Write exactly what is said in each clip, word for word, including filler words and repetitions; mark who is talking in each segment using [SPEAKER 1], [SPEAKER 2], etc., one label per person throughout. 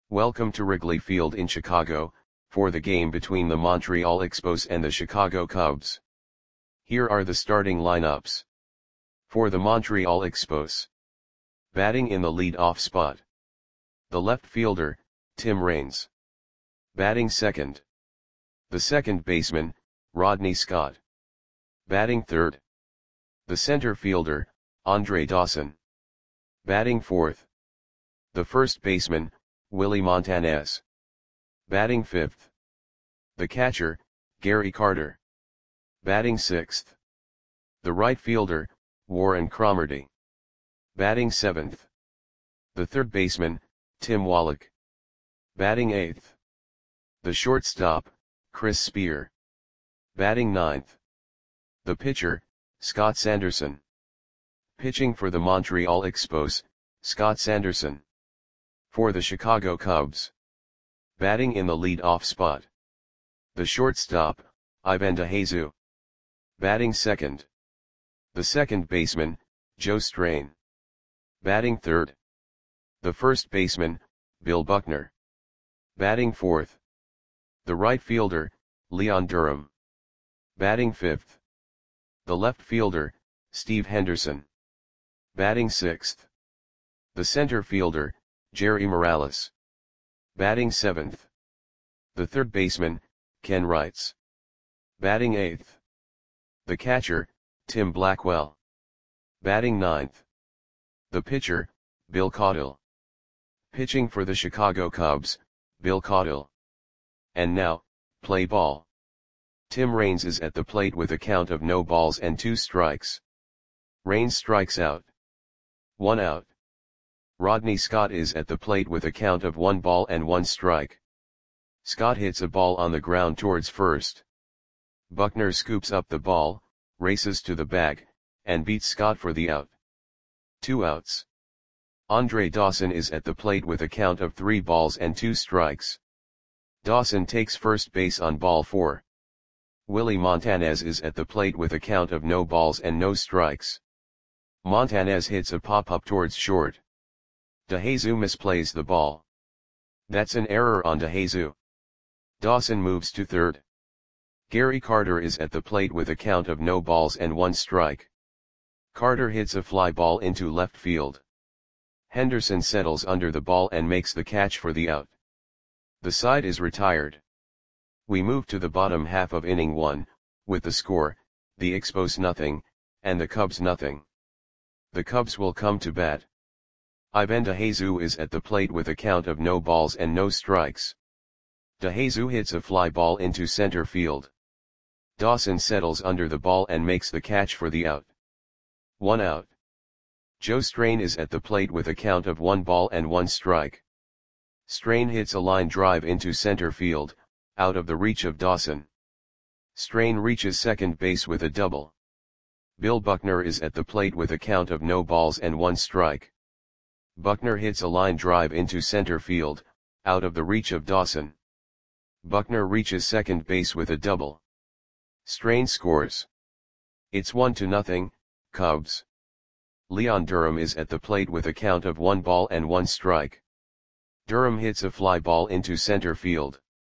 [SPEAKER 1] Welcome to Wrigley Field in Chicago, for the game between the Montreal Expos and the Chicago Cubs. Here are the starting lineups. For the Montreal Expos. Batting in the lead-off spot. The left fielder, Tim Raines. Batting second. The second baseman, Rodney Scott. Batting third. The center fielder, Andre Dawson. Batting fourth. The first baseman, Willie Montanez. Batting fifth. The catcher, Gary Carter. Batting sixth. The right fielder, Warren Cromartie. Batting seventh. The third baseman, Tim Wallach. Batting eighth. The shortstop, Chris Spear. Batting ninth. The pitcher, Scott Sanderson. Pitching for the Montreal Expos, Scott Sanderson. For the Chicago Cubs. Batting in the lead-off spot. The shortstop, Ivan DeJesus. Batting second. The second baseman, Joe Strain. Batting third. The first baseman, Bill Buckner. Batting fourth. The right fielder, Leon Durham. Batting fifth. The left fielder, Steve Henderson. Batting sixth. The center fielder, Jerry Morales. Batting seventh. The third baseman, Ken Wrights. Batting eighth. The catcher, Tim Blackwell. Batting ninth. The pitcher, Bill Caudill. Pitching for the Chicago Cubs, Bill Caudill. And now, play ball. Tim Raines is at the plate with a count of no balls and two strikes. Raines strikes out. One out. Rodney Scott is at the plate with a count of one ball and one strike. Scott hits a ball on the ground towards first. Buckner scoops up the ball, races to the bag, and beats Scott for the out. Two outs. Andre Dawson is at the plate with a count of three balls and two strikes. Dawson takes first base on ball four. Willie Montanez is at the plate with a count of no balls and no strikes. Montanez hits a pop-up towards short. DeJesus misplays the ball. That's an error on DeJesus. Dawson moves to third. Gary Carter is at the plate with a count of no balls and one strike. Carter hits a fly ball into left field. Henderson settles under the ball and makes the catch for the out. The side is retired. We move to the bottom half of inning one, with the score, the Expos nothing, and the Cubs nothing. The Cubs will come to bat. Ivan DeJesus is at the plate with a count of no balls and no strikes. DeJesus hits a fly ball into center field. Dawson settles under the ball and makes the catch for the out. One out. Joe Strain is at the plate with a count of one ball and one strike. Strain hits a line drive into center field, out of the reach of Dawson. Strain reaches second base with a double. Bill Buckner is at the plate with a count of no balls and one strike. Buckner hits a line drive into center field, out of the reach of Dawson. Buckner reaches second base with a double. Strain scores. It's one to nothing, Cubs. Leon Durham is at the plate with a count of one ball and one strike. Durham hits a fly ball into center field.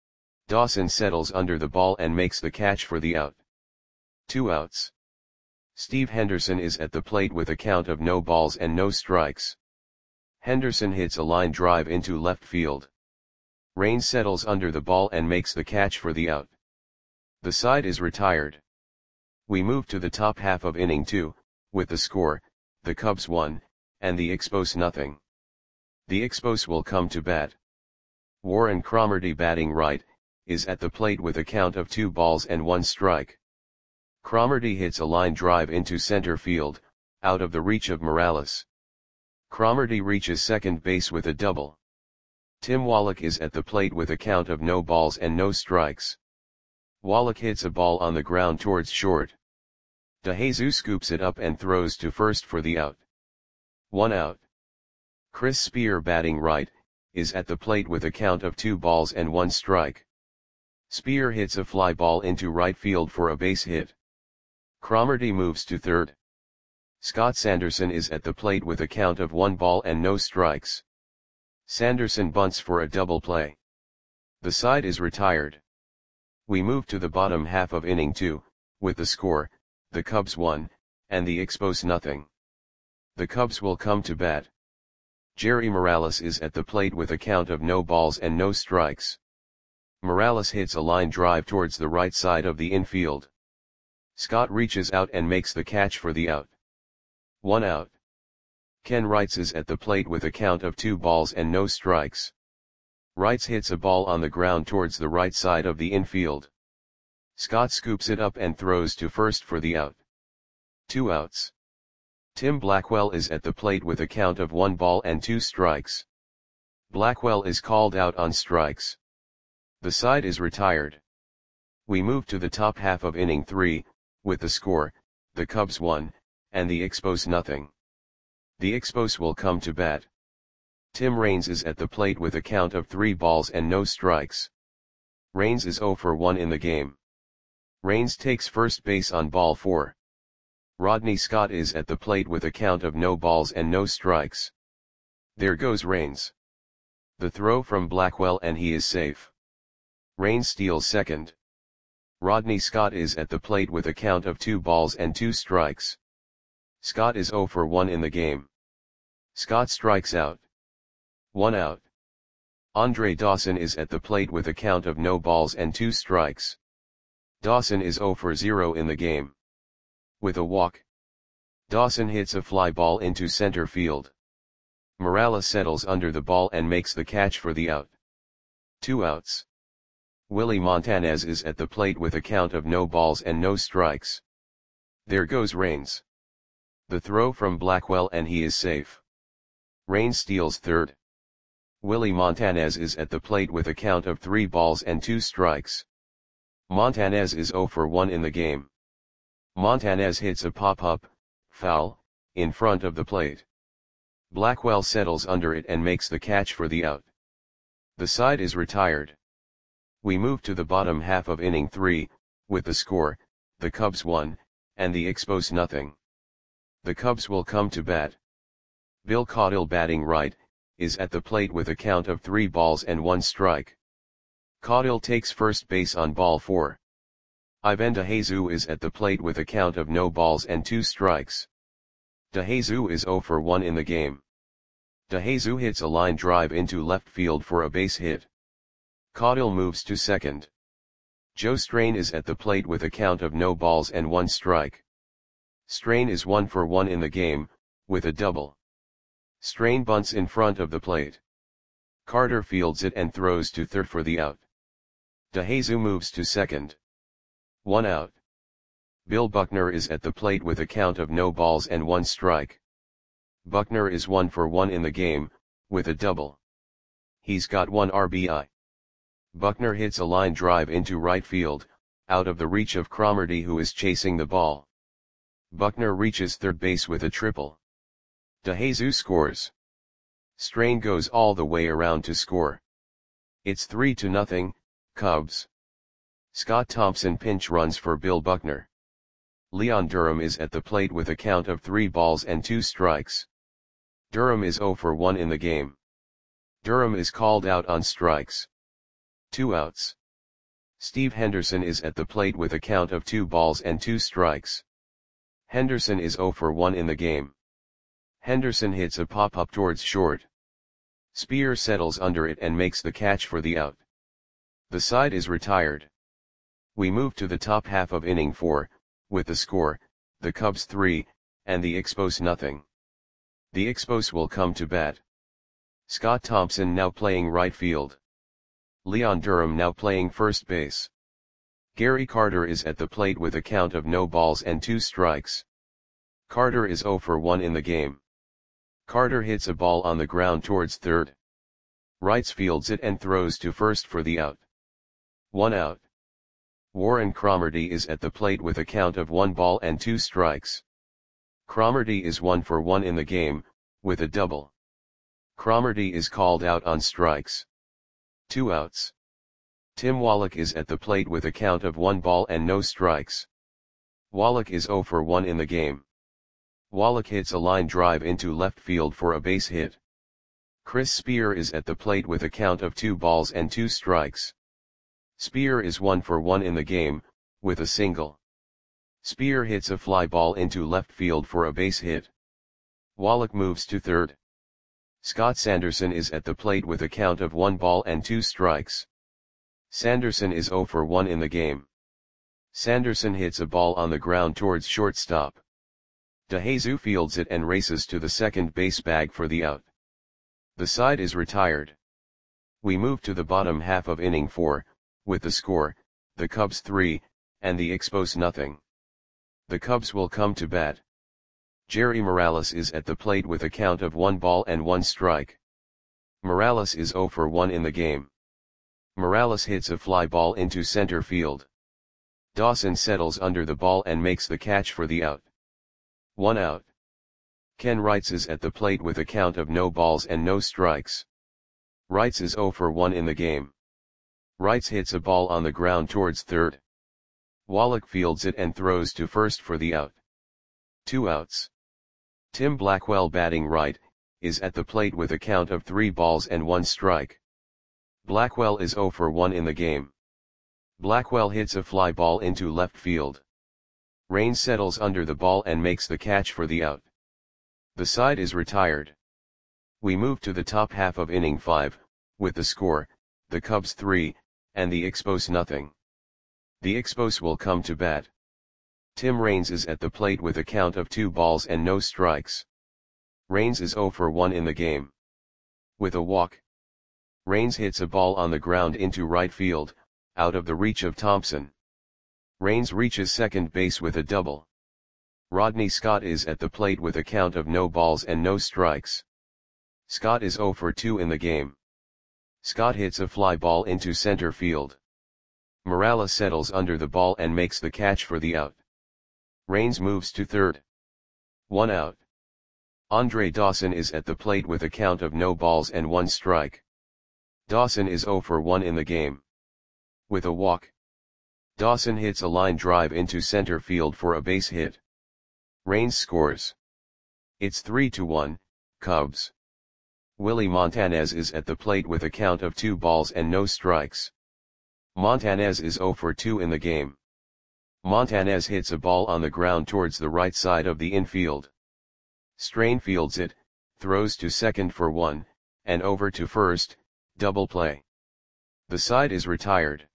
[SPEAKER 1] Dawson settles under the ball and makes the catch for the out. Two outs. Steve Henderson is at the plate with a count of no balls and no strikes. Henderson hits a line drive into left field. Raines settles under the ball and makes the catch for the out. The side is retired. We move to the top half of inning two, with the score, the Cubs one, and the Expos nothing. The Expos will come to bat. Warren Cromartie, batting right, is at the plate with a count of two balls and one strike. Cromartie hits a line drive into center field, out of the reach of Morales. Cromartie reaches second base with a double. Tim Wallach is at the plate with a count of no balls and no strikes. Wallach hits a ball on the ground towards short. DeJesus scoops it up and throws to first for the out. One out. Chris Spear, batting right, is at the plate with a count of two balls and one strike. Spear hits a fly ball into right field for a base hit. Cromartie moves to third. Scott Sanderson is at the plate with a count of one ball and no strikes. Sanderson bunts for a double play. The side is retired. We move to the bottom half of inning two, with the score, the Cubs one, and the Expos nothing. The Cubs will come to bat. Jerry Morales is at the plate with a count of no balls and no strikes. Morales hits a line drive towards the right side of the infield. Scott reaches out and makes the catch for the out. One out. Ken Wrights is at the plate with a count of two balls and no strikes. Wrights hits a ball on the ground towards the right side of the infield. Scott scoops it up and throws to first for the out. Two outs. Tim Blackwell is at the plate with a count of one ball and two strikes. Blackwell is called out on strikes. The side is retired. We move to the top half of inning three, with the score, the Cubs one, and the Expos nothing. The Expos will come to bat. Tim Raines is at the plate with a count of three balls and no strikes. Raines is oh for one in the game. Raines takes first base on ball four. Rodney Scott is at the plate with a count of no balls and no strikes. There goes Raines. The throw from Blackwell and he is safe. Raines steals second. Rodney Scott is at the plate with a count of two balls and two strikes. Scott is oh for one in the game. Scott strikes out. One out. Andre Dawson is at the plate with a count of no balls and two strikes. Dawson is oh for zero in the game. With a walk, Dawson hits a fly ball into center field. Morales settles under the ball and makes the catch for the out. Two outs. Willie Montanez is at the plate with a count of no balls and no strikes. There goes Raines. The throw from Blackwell and he is safe. Raines steals third. Willie Montanez is at the plate with a count of three balls and two strikes. Montanez is oh for one in the game. Montanez hits a pop-up, foul, in front of the plate. Blackwell settles under it and makes the catch for the out. The side is retired. We move to the bottom half of inning three, with the score, the Cubs one, and the Expos nothing. The Cubs will come to bat. Bill Caudill, batting right, is at the plate with a count of three balls and one strike. Caudill takes first base on ball four. Ivan DeJesus is at the plate with a count of no balls and two strikes. DeJesus is oh for one in the game. DeJesus hits a line drive into left field for a base hit. Caudill moves to second. Joe Strain is at the plate with a count of no balls and one strike. Strain is one for one in the game, with a double. Strain bunts in front of the plate. Carter fields it and throws to third for the out. DeJesus moves to second. One out. Bill Buckner is at the plate with a count of no balls and one strike. Buckner is one for one in the game, with a double. He's got one R B I. Buckner hits a line drive into right field, out of the reach of Cromartie, who is chasing the ball. Buckner reaches third base with a triple. DeJesus scores. Strain goes all the way around to score. It's three to nothing, Cubs. Scott Thompson pinch runs for Bill Buckner. Leon Durham is at the plate with a count of three balls and two strikes. Durham is oh for one in the game. Durham is called out on strikes. Two outs. Steve Henderson is at the plate with a count of two balls and two strikes. Henderson is oh for one in the game. Henderson hits a pop-up towards short. Spear settles under it and makes the catch for the out. The side is retired. We move to the top half of inning four, with the score, the Cubs three, and the Expos nothing. The Expos will come to bat. Scott Thompson now playing right field. Leon Durham now playing first base. Gary Carter is at the plate with a count of no balls and two strikes. Carter is oh for one in the game. Carter hits a ball on the ground towards third. Wrights fields it and throws to first for the out. One out. Warren Cromartie is at the plate with a count of one ball and two strikes. Cromartie is one for one in the game, with a double. Cromartie is called out on strikes. Two outs. Tim Wallach is at the plate with a count of one ball and no strikes. Wallach is oh for one in the game. Wallach hits a line drive into left field for a base hit. Chris Spear is at the plate with a count of two balls and two strikes. Spear is one for one in the game, with a single. Spear hits a fly ball into left field for a base hit. Wallach moves to third. Scott Sanderson is at the plate with a count of one ball and two strikes. Sanderson is zero for one in the game. Sanderson hits a ball on the ground towards shortstop. DeJesus fields it and races to the second base bag for the out. The side is retired. We move to the bottom half of inning four, with the score, the Cubs three, and the Expos nothing. The Cubs will come to bat. Jerry Morales is at the plate with a count of one ball and one strike. Morales is zero for one in the game. Morales hits a fly ball into center field. Dawson settles under the ball and makes the catch for the out. One out. Ken Wrights is at the plate with a count of no balls and no strikes. Wrights is zero for one in the game. Wrights hits a ball on the ground towards third. Wallach fields it and throws to first for the out. Two outs. Tim Blackwell, batting right, is at the plate with a count of three balls and one strike. Blackwell is zero for one in the game. Blackwell hits a fly ball into left field. Raines settles under the ball and makes the catch for the out. The side is retired. We move to the top half of inning five, with the score, the Cubs three, and the Expos nothing. The Expos will come to bat. Tim Raines is at the plate with a count of two balls and no strikes. Raines is zero for one in the game. With a walk. Raines hits a ball on the ground into right field, out of the reach of Thompson. Raines reaches second base with a double. Rodney Scott is at the plate with a count of no balls and no strikes. Scott is zero for two in the game. Scott hits a fly ball into center field. Morales settles under the ball and makes the catch for the out. Raines moves to third. One out. Andre Dawson is at the plate with a count of no balls and one strike. Dawson is zero for one in the game. With a walk. Dawson hits a line drive into center field for a base hit. Raines scores. It's three to one, Cubs. Willie Montanez is at the plate with a count of two balls and no strikes. Montanez is zero for two in the game. Montanez hits a ball on the ground towards the right side of the infield. Strain fields it, throws to second for one, and over to first, double play. The side is retired.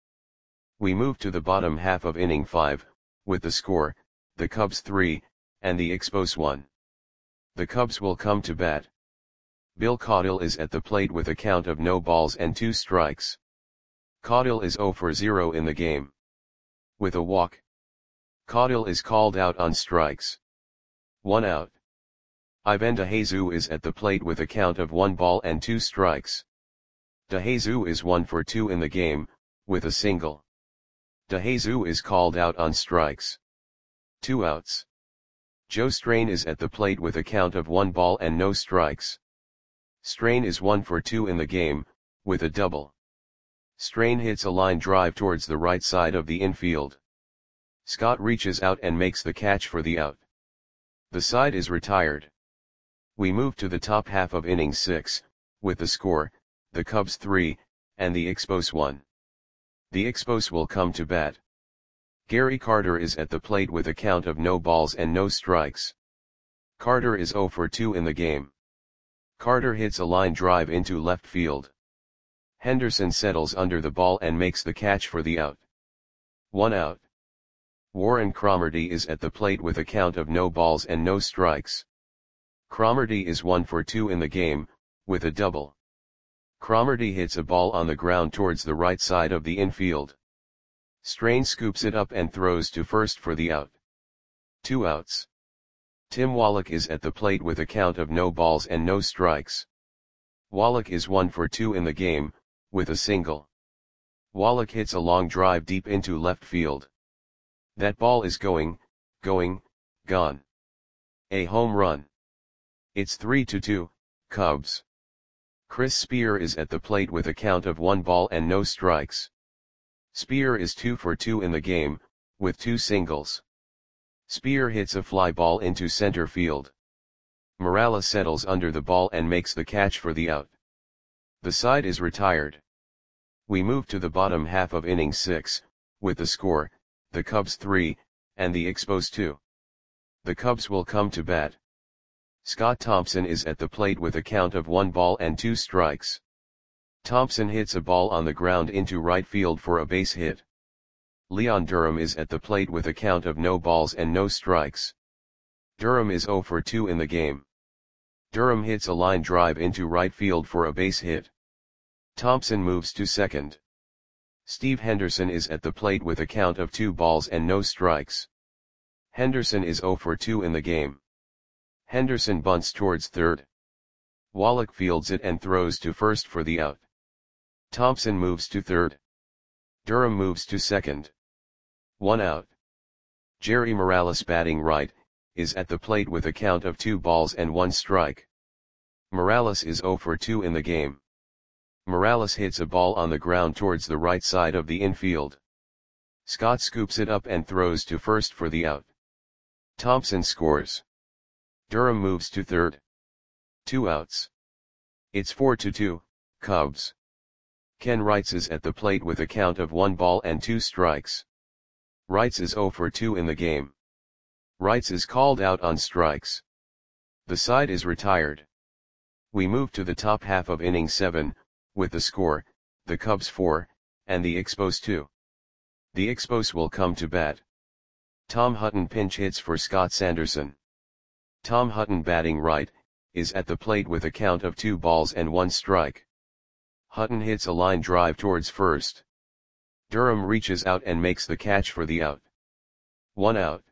[SPEAKER 1] We move to the bottom half of inning five, with the score, the Cubs three, and the Expos one. The Cubs will come to bat. Bill Caudill is at the plate with a count of no balls and two strikes. Caudill is zero for zero in the game. With a walk. Caudill is called out on strikes. One out. Ivan DeJesus is at the plate with a count of one ball and two strikes. DeJesus is one for two in the game, with a single. DeJesus is called out on strikes. Two outs. Joe Strain is at the plate with a count of one ball and no strikes. Strain is one for two in the game, with a double. Strain hits a line drive towards the right side of the infield. Scott reaches out and makes the catch for the out. The side is retired. We move to the top half of inning six, with the score, the Cubs three, and the Expos one. The Expos will come to bat. Gary Carter is at the plate with a count of no balls and no strikes. Carter is zero for two in the game. Carter hits a line drive into left field. Henderson settles under the ball and makes the catch for the out. One out. Warren Cromartie is at the plate with a count of no balls and no strikes. Cromartie is one for two in the game, with a double. Cromartie hits a ball on the ground towards the right side of the infield. Strain scoops it up and throws to first for the out. Two outs. Tim Wallach is at the plate with a count of no balls and no strikes. Wallach is one for two in the game, with a single. Wallach hits a long drive deep into left field. That ball is going, going, gone. A home run. It's three to two, Cubs. Chris Spear is at the plate with a count of one ball and no strikes. Spear is two for two in the game, with two singles. Spear hits a fly ball into center field. Morales settles under the ball and makes the catch for the out. The side is retired. We move to the bottom half of inning six, with the score, the Cubs three, and the Expos two. The Cubs will come to bat. Scott Thompson is at the plate with a count of one ball and two strikes. Thompson hits a ball on the ground into right field for a base hit. Leon Durham is at the plate with a count of no balls and no strikes. Durham is oh for two in the game. Durham hits a line drive into right field for a base hit. Thompson moves to second. Steve Henderson is at the plate with a count of two balls and no strikes. Henderson is oh for two in the game. Henderson bunts towards third. Wallach fields it and throws to first for the out. Thompson moves to third. Durham moves to second. One out. Jerry Morales, batting right, is at the plate with a count of two balls and one strike. Morales is oh for two in the game. Morales hits a ball on the ground towards the right side of the infield. Scott scoops it up and throws to first for the out. Thompson scores. Durham moves to third. Two outs. It's four to two, Cubs. Ken Wrights is at the plate with a count of one ball and two strikes. Wrights is oh for two in the game. Wrights is called out on strikes. The side is retired. We move to the top half of inning seven, with the score, the Cubs four, and the Expos two. The Expos will come to bat. Tom Hutton pinch hits for Scott Sanderson. Tom Hutton, batting right, is at the plate with a count of two balls and one strike. Hutton hits a line drive towards first. Durham reaches out and makes the catch for the out. One out.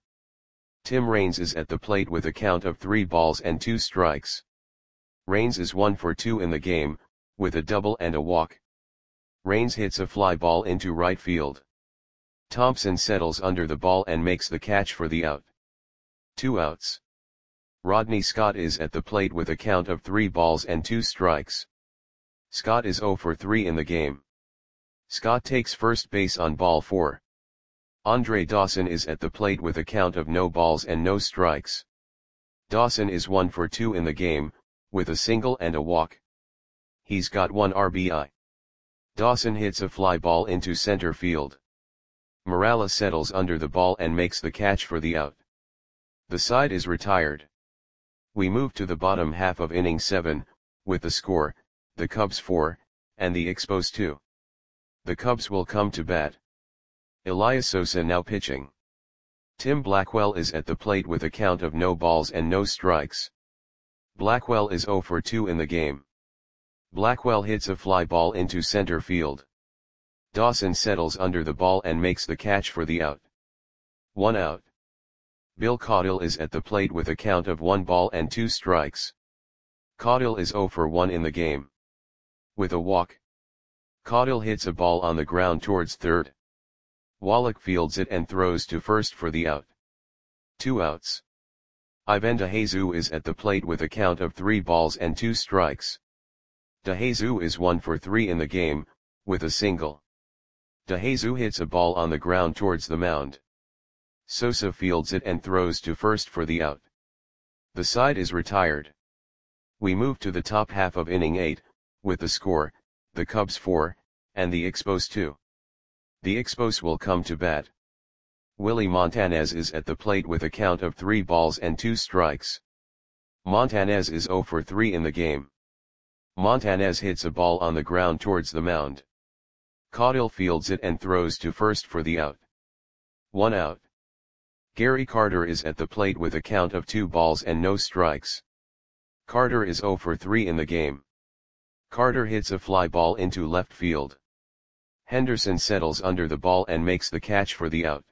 [SPEAKER 1] Tim Raines is at the plate with a count of three balls and two strikes. Raines is one for two in the game, with a double and a walk. Raines hits a fly ball into right field. Thompson settles under the ball and makes the catch for the out. Two outs. Rodney Scott is at the plate with a count of three balls and two strikes. Scott is oh for three in the game. Scott takes first base on ball four. Andre Dawson is at the plate with a count of no balls and no strikes. Dawson is one for two in the game, with a single and a walk. He's got one R B I. Dawson hits a fly ball into center field. Morales settles under the ball and makes the catch for the out. The side is retired. We move to the bottom half of inning seven, with the score, the Cubs four, and the Expos two. The Cubs will come to bat. Elias Sosa now pitching. Tim Blackwell is at the plate with a count of no balls and no strikes. Blackwell is oh for two in the game. Blackwell hits a fly ball into center field. Dawson settles under the ball and makes the catch for the out. One out. Bill Caudill is at the plate with a count of one ball and two strikes. Caudill is oh for one in the game. With a walk. Caudill hits a ball on the ground towards third. Wallach fields it and throws to first for the out. Two outs. Ivan DeJesus is at the plate with a count of three balls and two strikes. DeJesus is one for three in the game, with a single. DeJesus hits a ball on the ground towards the mound. Sosa fields it and throws to first for the out. The side is retired. We move to the top half of inning eight, with the score, the Cubs four, and the Expos two. The Expos will come to bat. Willie Montanez is at the plate with a count of three balls and two strikes. Montanez is oh for three in the game. Montanez hits a ball on the ground towards the mound. Caudill fields it and throws to first for the out. One out. Gary Carter is at the plate with a count of two balls and no strikes. Carter is oh for three in the game. Carter hits a fly ball into left field. Henderson settles under the ball and makes the catch for the out.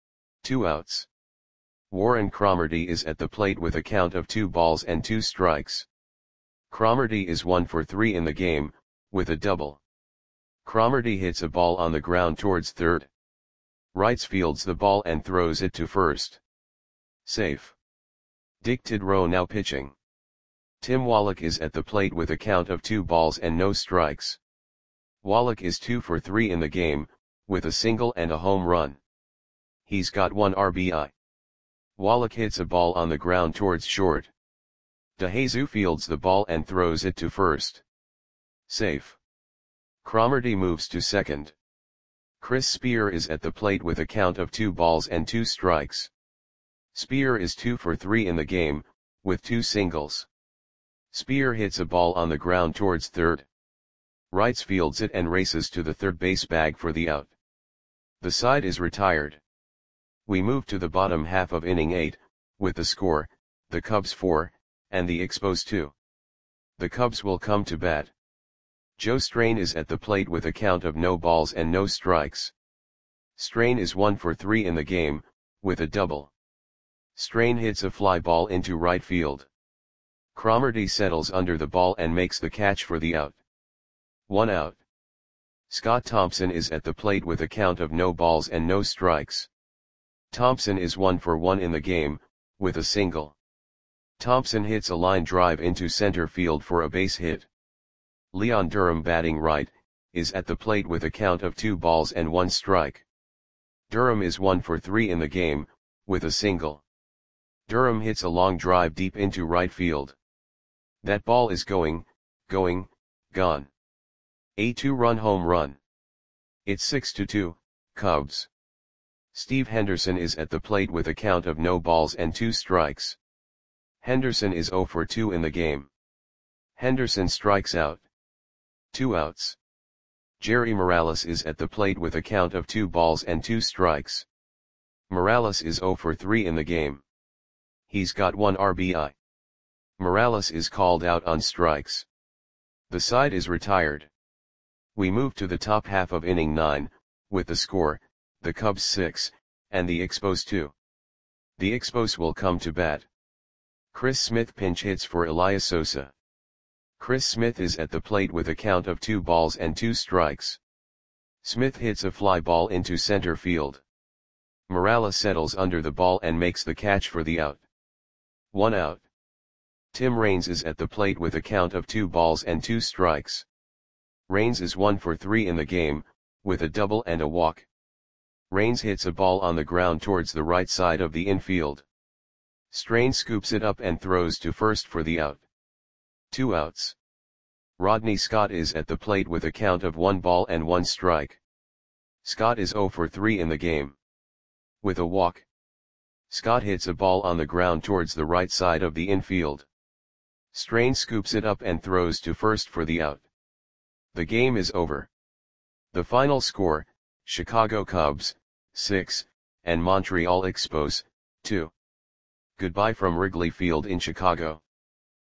[SPEAKER 1] Two outs. Warren Cromartie is at the plate with a count of two balls and two strikes. Cromartie is one for three in the game, with a double. Cromartie hits a ball on the ground towards third. Wrights fields the ball and throws it to first. Safe. Dick Tidrow now pitching. Tim Wallach is at the plate with a count of two balls and no strikes. Wallach is two for three in the game, with a single and a home run. He's got one R B I. Wallach hits a ball on the ground towards short. DeJesus fields the ball and throws it to first. Safe. Cromartie moves to second. Chris Spear is at the plate with a count of two balls and two strikes. Spear is two for three in the game, with two singles. Spear hits a ball on the ground towards third. Wrights fields it and races to the third base bag for the out. The side is retired. We move to the bottom half of inning eight, with the score, the Cubs four, and the Expos two. The Cubs will come to bat. Joe Strain is at the plate with a count of no balls and no strikes. Strain is one for three in the game, with a double. Strain hits a fly ball into right field. Cromartie settles under the ball and makes the catch for the out. One out. Scott Thompson is at the plate with a count of no balls and no strikes. Thompson is one for one in the game, with a single. Thompson hits a line drive into center field for a base hit. Leon Durham, batting right, is at the plate with a count of two balls and one strike. Durham is one for three in the game, with a single. Durham hits a long drive deep into right field. That ball is going, going, gone. A two-run home run. It's six to two, Cubs. Steve Henderson is at the plate with a count of no balls and two strikes. Henderson is zero for two in the game. Henderson strikes out. Two outs. Jerry Morales is at the plate with a count of two balls and two strikes. Morales is zero for three in the game. He's got one R B I. Morales is called out on strikes. The side is retired. We move to the top half of inning nine, with the score, the Cubs six, and the Expos two. The Expos will come to bat. Chris Smith pinch hits for Elias Sosa. Chris Smith is at the plate with a count of two balls and two strikes. Smith hits a fly ball into center field. Morales settles under the ball and makes the catch for the out. One out. Tim Raines is at the plate with a count of two balls and two strikes. Raines is one for three in the game, with a double and a walk. Raines hits a ball on the ground towards the right side of the infield. Strain scoops it up and throws to first for the out. Two outs. Rodney Scott is at the plate with a count of one ball and one strike. Scott is zero for three in the game. With a walk. Scott hits a ball on the ground towards the right side of the infield. Strain scoops it up and throws to first for the out. The game is over. The final score, Chicago Cubs, six, and Montreal Expos, two. Goodbye from Wrigley Field in Chicago.